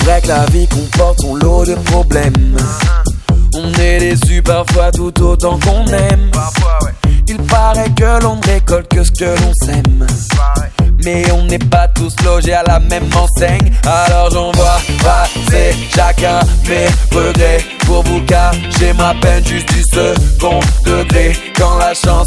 vrai que la vie comporte son lot de problèmes. On est déçu parfois tout autant qu'on aime. Il paraît que l'on ne récolte que ce que l'on sème. Mais on n'est pas tous logés à la même enseigne. Alors j'en vois passer chacun mes regrets pour vous cacher ma peine juste du second degré. Quand la chance